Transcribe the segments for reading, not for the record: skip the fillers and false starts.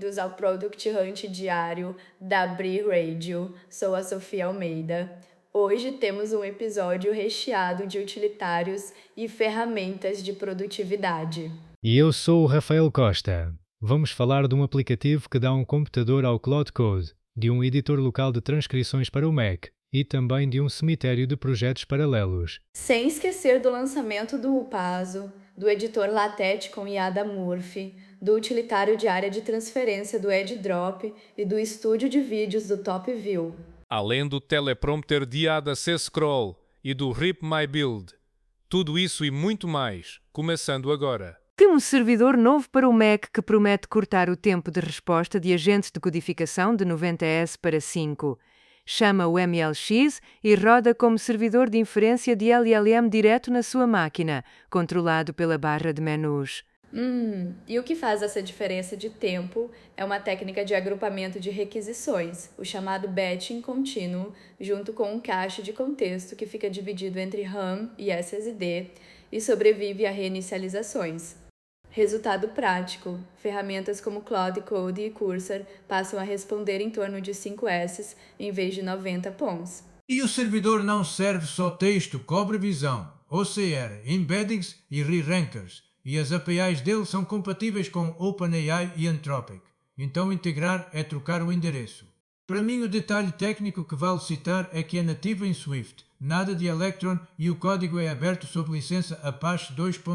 bem-vindos ao Product Hunt diário da Bri Radio. Sou a Sofia Almeida. Hoje temos um episódio recheado de utilitários e ferramentas de produtividade. E eu sou o Rafael Costa. Vamos falar de um aplicativo que dá um computador ao Cloud Code, de um editor local de transcrições para o Mac e também de um cemitério de projetos paralelos. Sem esquecer do lançamento do Upazo, do editor LaTeX com Yada Murphy, do utilitário de área de transferência do AddDrop e do estúdio de vídeos do TopView. Além do teleprompter de Yada C-Scroll e do Rip My Build. Tudo isso e muito mais, começando agora. Tem um servidor novo para o Mac que promete cortar o tempo de resposta de agentes de codificação de 90S para 5. Chama o MLX e roda como servidor de inferência de LLM direto na sua máquina, controlado pela barra de menus. E o que faz essa diferença de tempo é uma técnica de agrupamento de requisições, o chamado batching contínuo, junto com um cache de contexto que fica dividido entre RAM e SSD e sobrevive a reinicializações. Resultado prático: ferramentas como Claude Code e Cursor passam a responder em torno de 5 S's em vez de 90 POMs. E o servidor não serve só texto, cobre visão, OCR, embeddings e re-rankers, e as APIs dele são compatíveis com OpenAI e Anthropic. Então integrar é trocar o endereço. Para mim o detalhe técnico que vale citar é que é nativo em Swift, nada de Electron e o código é aberto sob licença Apache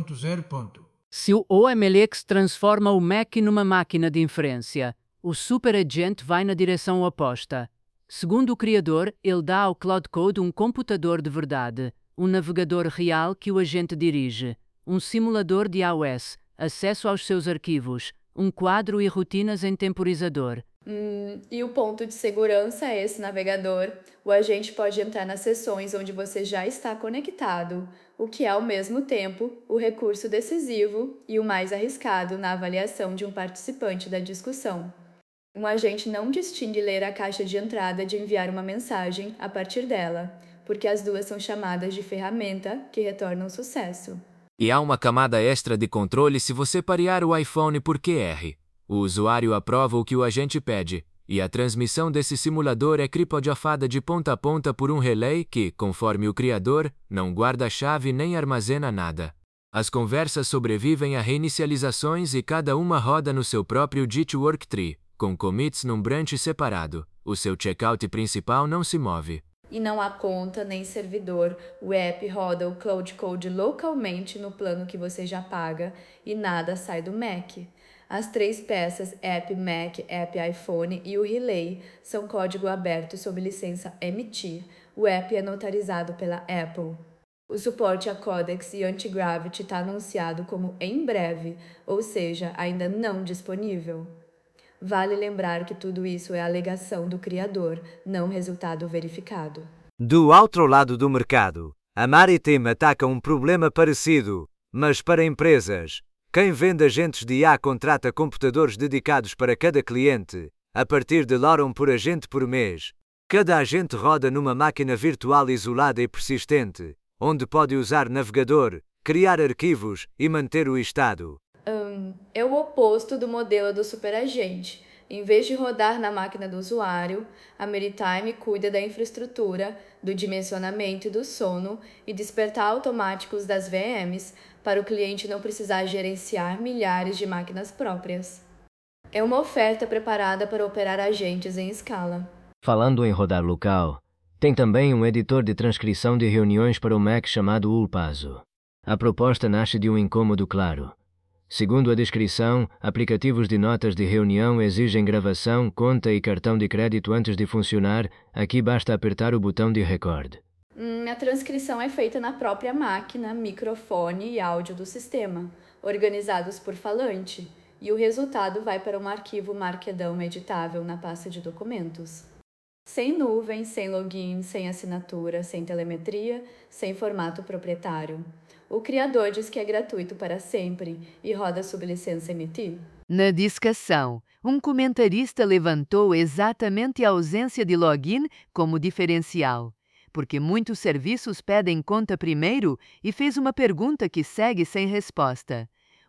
2.0. Se o OMLX transforma o Mac numa máquina de inferência, o superagente vai na direção oposta. Segundo o criador, ele dá ao Cloud Code um computador de verdade, um navegador real que o agente dirige, um simulador de iOS, acesso aos seus arquivos, um quadro e rotinas em temporizador. E o ponto de segurança é esse navegador. O agente pode entrar nas sessões onde você já está conectado, o que é ao mesmo tempo o recurso decisivo e o mais arriscado na avaliação de um participante da discussão. Um agente não distingue ler a caixa de entrada de enviar uma mensagem a partir dela, porque as duas são chamadas de ferramenta que retornam sucesso. E há uma camada extra de controle se você parear o iPhone por QR. O usuário aprova o que o agente pede, e a transmissão desse simulador é criptografada de ponta a ponta por um relay que, conforme o criador, não guarda a chave nem armazena nada. As conversas sobrevivem a reinicializações e cada uma roda no seu próprio Git Worktree, com commits num branch separado. O seu checkout principal não se move. E não há conta nem servidor, o app roda o Cloud Code localmente no plano que você já paga e nada sai do Mac. As 3 peças, App Mac, App iPhone e o Relay, são código aberto sob licença MT. O app é notarizado pela Apple. O suporte a Codex e Anti-Gravity está anunciado como em breve, ou seja, ainda não disponível. Vale lembrar que tudo isso é alegação do criador, não resultado verificado. Do outro lado do mercado, a Maritime ataca um problema parecido, mas para empresas. Quem vende agentes de IA contrata computadores dedicados para cada cliente, a partir de Lorum por agente por mês. Cada agente roda numa máquina virtual isolada e persistente, onde pode usar navegador, criar arquivos e manter o estado. É o oposto do modelo do superagente. Em vez de rodar na máquina do usuário, a Maritime cuida da infraestrutura, do dimensionamento e do sono e despertar automáticos das VMs para o cliente não precisar gerenciar milhares de máquinas próprias. É uma oferta preparada para operar agentes em escala. Falando em rodar local, tem também um editor de transcrição de reuniões para o Mac chamado Upazo. A proposta nasce de um incômodo claro. Segundo a descrição, aplicativos de notas de reunião exigem gravação, conta e cartão de crédito antes de funcionar. Aqui basta apertar o botão de record. A transcrição é feita na própria máquina, microfone e áudio do sistema, organizados por falante, e o resultado vai para um arquivo Markdown editável na pasta de documentos. Sem nuvem, sem login, sem assinatura, sem telemetria, sem formato proprietário. O criador diz que é gratuito para sempre e roda sob licença MT. Na discussão, um comentarista levantou exatamente a ausência de login como diferencial, porque muitos serviços pedem conta primeiro e fez uma pergunta que segue sem resposta.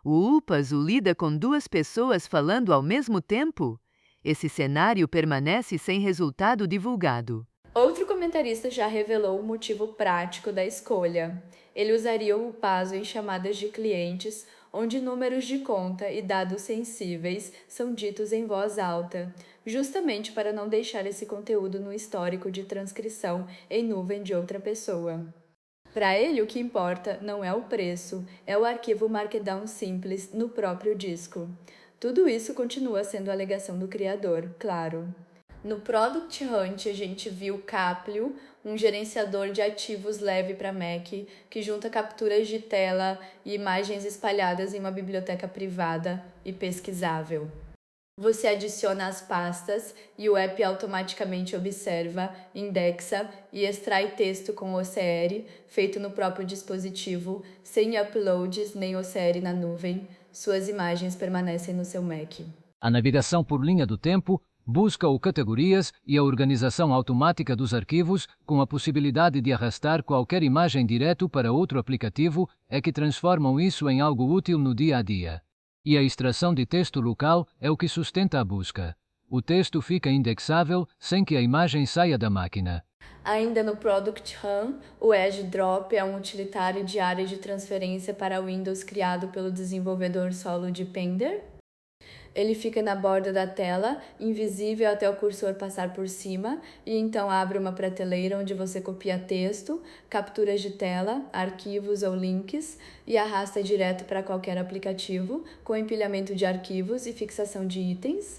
O Ulpazu lida com 2 pessoas falando ao mesmo tempo? Esse cenário permanece sem resultado divulgado. Outro comentarista já revelou o motivo prático da escolha. Ele usaria o Ulpazu em chamadas de clientes, onde números de conta e dados sensíveis são ditos em voz alta, justamente para não deixar esse conteúdo no histórico de transcrição em nuvem de outra pessoa. Para ele, o que importa não é o preço, é o arquivo Markdown simples no próprio disco. Tudo isso continua sendo a alegação do criador, claro. No Product Hunt, a gente viu Caplio, um gerenciador de ativos leve para Mac, que junta capturas de tela e imagens espalhadas em uma biblioteca privada e pesquisável. Você adiciona as pastas e o app automaticamente observa, indexa e extrai texto com OCR, feito no próprio dispositivo, sem uploads nem OCR na nuvem. Suas imagens permanecem no seu Mac. A navegação por linha do tempo busca o categorias e a organização automática dos arquivos, com a possibilidade de arrastar qualquer imagem direto para outro aplicativo, é que transformam isso em algo útil no dia a dia. E a extração de texto local é o que sustenta a busca. O texto fica indexável sem que a imagem saia da máquina. Ainda no Product Hunt, o Edge Drop é um utilitário de área de transferência para Windows criado pelo desenvolvedor solo de Pender. Ele fica na borda da tela, invisível até o cursor passar por cima, e então abre uma prateleira onde você copia texto, capturas de tela, arquivos ou links e arrasta direto para qualquer aplicativo, com empilhamento de arquivos e fixação de itens.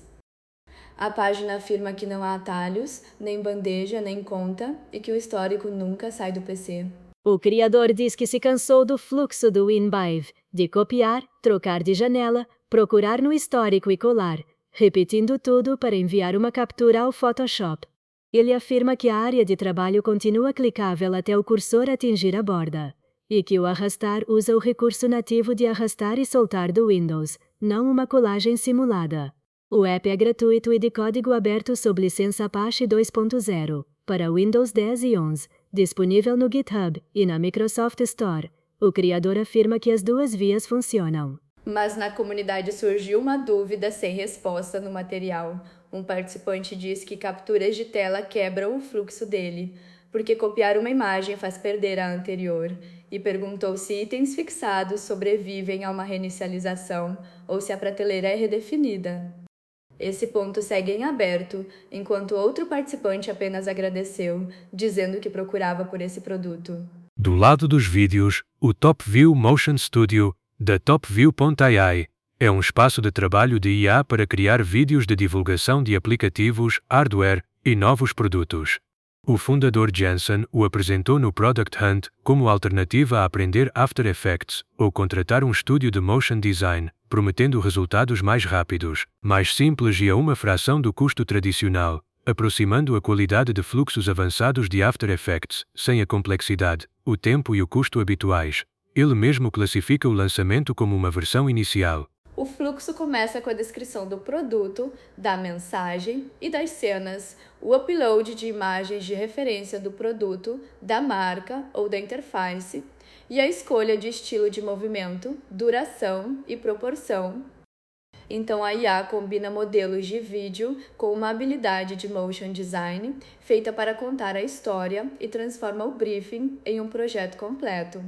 A página afirma que não há atalhos, nem bandeja, nem conta, e que o histórico nunca sai do PC. O criador diz que se cansou do fluxo do WinBive, de copiar, trocar de janela, procurar no histórico e colar, repetindo tudo para enviar uma captura ao Photoshop. Ele afirma que a área de trabalho continua clicável até o cursor atingir a borda, e que o arrastar usa o recurso nativo de arrastar e soltar do Windows, não uma colagem simulada. O app é gratuito e de código aberto sob licença Apache 2.0, para Windows 10 e 11, disponível no GitHub e na Microsoft Store. O criador afirma que as 2 vias funcionam. Mas na comunidade surgiu uma dúvida sem resposta no material. Um participante disse que capturas de tela quebram o fluxo dele, porque copiar uma imagem faz perder a anterior, e perguntou se itens fixados sobrevivem a uma reinicialização ou se a prateleira é redefinida. Esse ponto segue em aberto, enquanto outro participante apenas agradeceu, dizendo que procurava por esse produto. Do lado dos vídeos, o TopView Motion Studio, da TopView.ai, é um espaço de trabalho de IA para criar vídeos de divulgação de aplicativos, hardware e novos produtos. O fundador Jensen o apresentou no Product Hunt como alternativa a aprender After Effects ou contratar um estúdio de motion design, prometendo resultados mais rápidos, mais simples e a uma fração do custo tradicional, aproximando a qualidade de fluxos avançados de After Effects, sem a complexidade, o tempo e o custo habituais. Ele mesmo classifica o lançamento como uma versão inicial. O fluxo começa com a descrição do produto, da mensagem e das cenas, o upload de imagens de referência do produto, da marca ou da interface, e a escolha de estilo de movimento, duração e proporção. Então a IA combina modelos de vídeo com uma habilidade de motion design feita para contar a história e transforma o briefing em um projeto completo.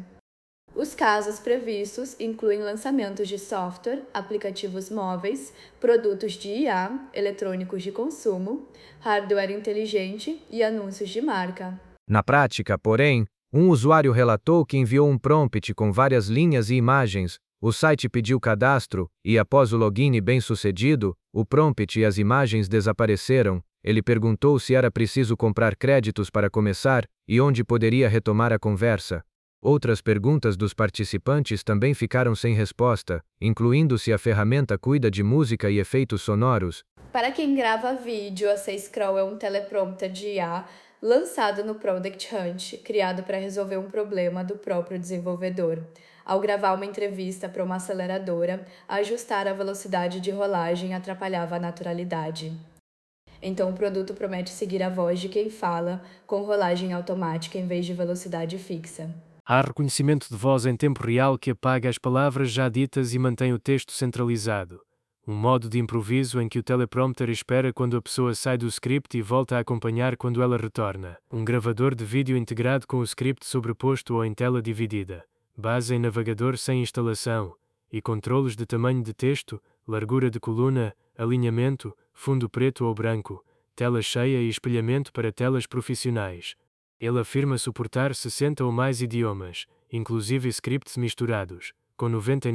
Os casos previstos incluem lançamentos de software, aplicativos móveis, produtos de IA, eletrônicos de consumo, hardware inteligente e anúncios de marca. Na prática, porém, um usuário relatou que enviou um prompt com várias linhas e imagens, o site pediu cadastro, e após o login bem-sucedido, o prompt e as imagens desapareceram. Ele perguntou se era preciso comprar créditos para começar e onde poderia retomar a conversa. Outras perguntas dos participantes também ficaram sem resposta, incluindo se a ferramenta cuida de música e efeitos sonoros. Para quem grava vídeo, a C-Scroll é um teleprompter de IA lançado no Product Hunt, criado para resolver um problema do próprio desenvolvedor. Ao gravar uma entrevista para uma aceleradora, ajustar a velocidade de rolagem atrapalhava a naturalidade. Então o produto promete seguir a voz de quem fala, com rolagem automática em vez de velocidade fixa. Há reconhecimento de voz em tempo real que apaga as palavras já ditas e mantém o texto centralizado. Um modo de improviso em que o teleprompter espera quando a pessoa sai do script e volta a acompanhar quando ela retorna. Um gravador de vídeo integrado com o script sobreposto ou em tela dividida. Base em navegador sem instalação. E controlos de tamanho de texto, largura de coluna, alinhamento, fundo preto ou branco, tela cheia e espelhamento para telas profissionais. Ele afirma suportar 60 ou mais idiomas, inclusive scripts misturados, com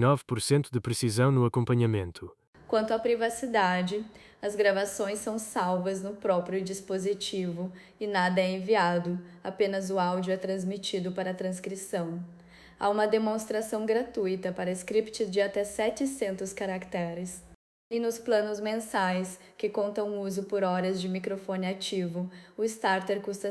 99% de precisão no acompanhamento. Quanto à privacidade, as gravações são salvas no próprio dispositivo e nada é enviado, apenas o áudio é transmitido para a transcrição. Há uma demonstração gratuita para script de até 700 caracteres. E nos planos mensais, que contam uso por horas de microfone ativo, o starter custa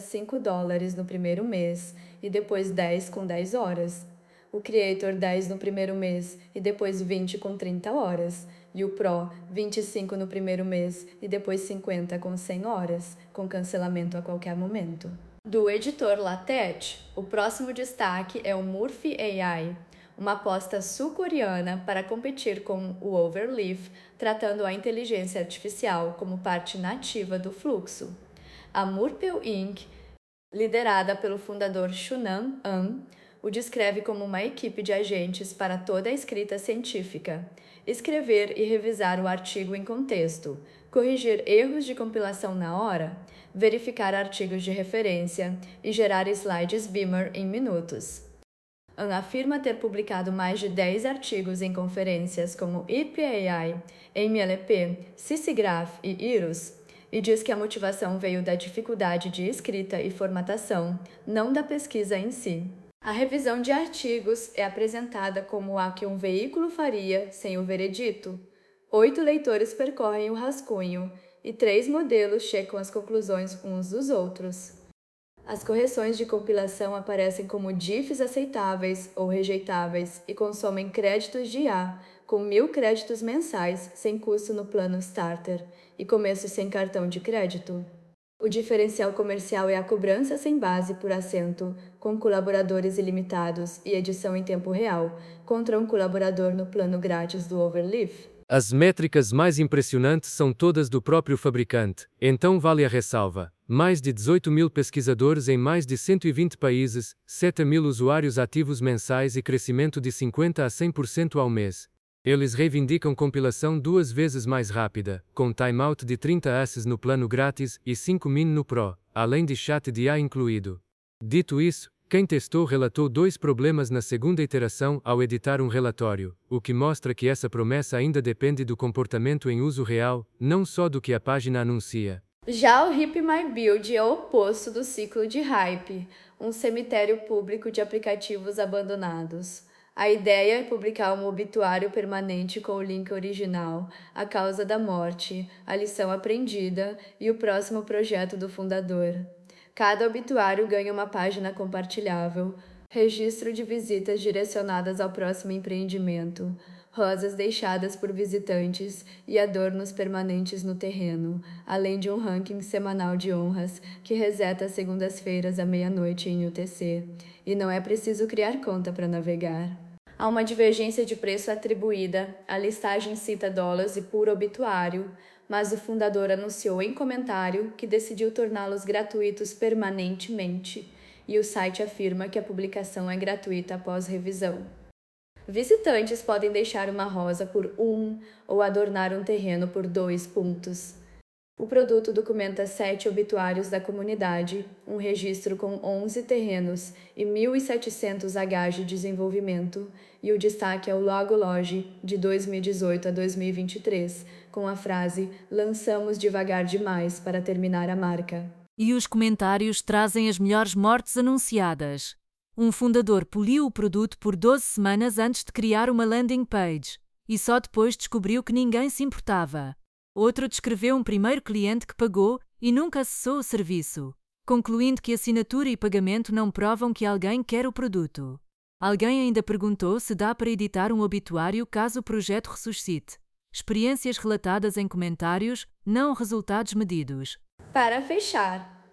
$5 no primeiro mês e depois 10 com 10 horas. O Creator 10 no primeiro mês e depois 20 com 30 horas. E o Pro 25 no primeiro mês e depois 50 com 100 horas, com cancelamento a qualquer momento. Do editor LaTeX, o próximo destaque é o Murphy AI, uma aposta sul-coreana para competir com o Overleaf, tratando a inteligência artificial como parte nativa do fluxo. A Murphy Inc., liderada pelo fundador Shunan An, o descreve como uma equipe de agentes para toda a escrita científica, escrever e revisar o artigo em contexto, corrigir erros de compilação na hora, verificar artigos de referência e gerar slides Beamer em minutos. An afirma ter publicado mais de 10 artigos em conferências como IPAI, MLP, CICIgraph e IRUS, e diz que a motivação veio da dificuldade de escrita e formatação, não da pesquisa em si. A revisão de artigos é apresentada como a que um veículo faria sem o veredito. 8 leitores percorrem o rascunho e 3 modelos checam as conclusões uns dos outros. As correções de compilação aparecem como diffs aceitáveis ou rejeitáveis e consomem créditos de IA, com 1.000 créditos mensais sem custo no plano Starter e começo sem cartão de crédito. O diferencial comercial é a cobrança sem base por assento, com colaboradores ilimitados e edição em tempo real, contra um colaborador no plano grátis do Overleaf. As métricas mais impressionantes são todas do próprio fabricante, então vale a ressalva. Mais de 18.000 pesquisadores em mais de 120 países, 7.000 usuários ativos mensais e crescimento de 50% a 100% ao mês. Eles reivindicam compilação 2 vezes mais rápida, com timeout de 30 asses no plano grátis e 5 min no Pro, além de chat de IA incluído. Dito isso, quem testou relatou 2 problemas na segunda iteração ao editar um relatório, o que mostra que essa promessa ainda depende do comportamento em uso real, não só do que a página anuncia. Já o Hip My Build é o oposto do ciclo de Hype, um cemitério público de aplicativos abandonados. A ideia é publicar um obituário permanente com o link original, a causa da morte, a lição aprendida e o próximo projeto do fundador. Cada obituário ganha uma página compartilhável, registro de visitas direcionadas ao próximo empreendimento, rosas deixadas por visitantes e adornos permanentes no terreno, além de um ranking semanal de honras que reseta às segundas-feiras à meia-noite em UTC, e não é preciso criar conta para navegar. Há uma divergência de preço atribuída, a listagem cita $1 por obituário, mas o fundador anunciou em comentário que decidiu torná-los gratuitos permanentemente, e o site afirma que a publicação é gratuita após revisão. Visitantes podem deixar uma rosa por 1 ou adornar um terreno por 2 pontos. O produto documenta 7 obituários da comunidade, um registro com 11 terrenos e 1.700 H de desenvolvimento, e o destaque é o Logo Lodge de 2018 a 2023, com a frase "Lançamos devagar demais para terminar a marca". E os comentários trazem as melhores mortes anunciadas. Um fundador poliu o produto por 12 semanas antes de criar uma landing page, e só depois descobriu que ninguém se importava. Outro descreveu um primeiro cliente que pagou e nunca acessou o serviço, concluindo que assinatura e pagamento não provam que alguém quer o produto. Alguém ainda perguntou se dá para editar um obituário caso o projeto ressuscite. Experiências relatadas em comentários, não resultados medidos. Para fechar,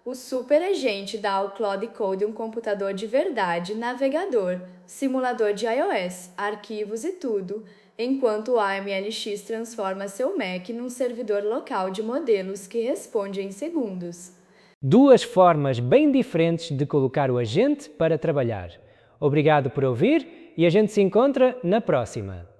O super agente dá ao Cloud Code um computador de verdade, navegador, simulador de iOS, arquivos e tudo, enquanto o AMLX transforma seu Mac num servidor local de modelos que responde em segundos. Duas formas bem diferentes de colocar o agente para trabalhar. Obrigado por ouvir e a gente se encontra na próxima.